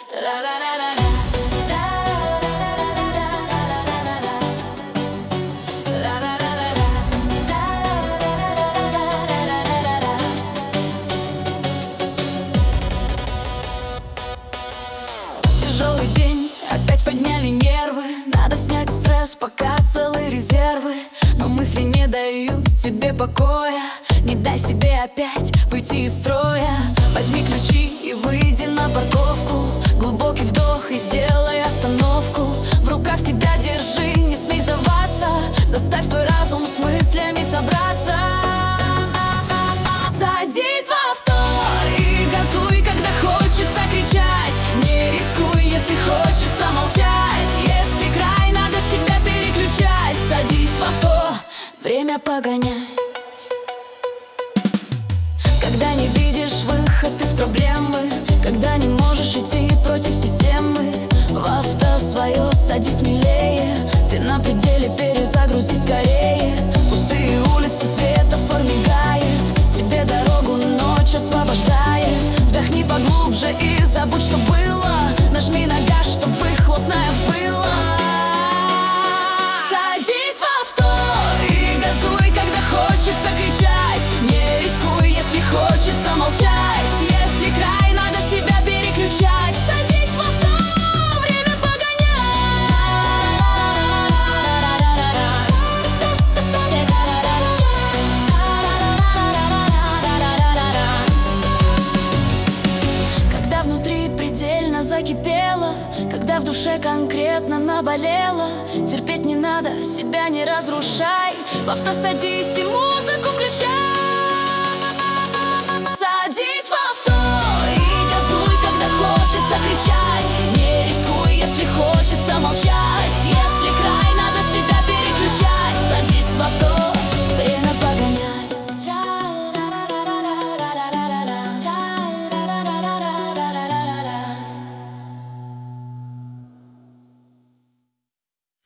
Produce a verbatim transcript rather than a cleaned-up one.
Тяжелый день, опять подняли нервы. Надо снять стресс, пока целые резервы. Но мысли не дают тебе покоя. Не дай себе опять выйти из строя. Возьми ключи и выйди на парковку. Глубокий вдох и сделай остановку. В руках себя держи, не смей сдаваться. Заставь свой разум с мыслями собраться. Садись в авто и газуй, когда хочется кричать. Не рискуй, если хочется молчать. Если край, надо себя переключать. Садись в авто, время погонять. Когда не видишь выход из проблемы, когда не можешь идти против системы, в авто свое садись смелее. Ты на пределе, перезагрузись скорее. Пустые улицы, светофор мигает. Тебе дорогу ночь освобождает. Вдохни поглубже и забудь, что было. Нажми на газ, чтоб выхлопная взвыла. Садись в авто и газуй, когда хочется кричать. Не рискуй, если хочется молчать. Если край, надо себя переключать. Садись в авто, время погонять. Когда внутри предельно закипело, когда в душе конкретно наболело, терпеть не надо, себя не разрушай. В авто садись и музыку включай.